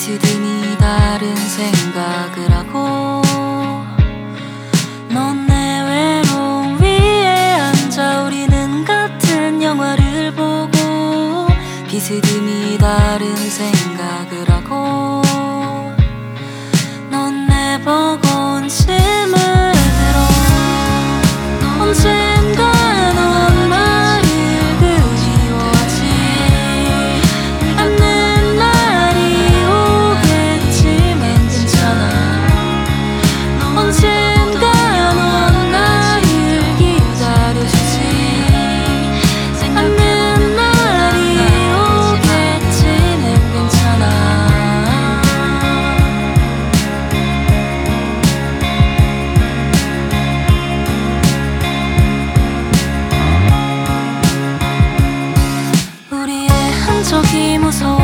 비스듬히 다른 생각을 하고 넌 내 외로움 위에 앉아 우리는 같은 영화를 보고 비스듬히 다른 생각을 하고 넌 내 버거운 짐을 들어 언젠가 넌 나를 그리워하지 않는 날이 오겠지만 괜찮아 언젠가 넌 나를 기다려주지 않는 날이 오겠지만 괜찮아 우리의 흔적이 무서워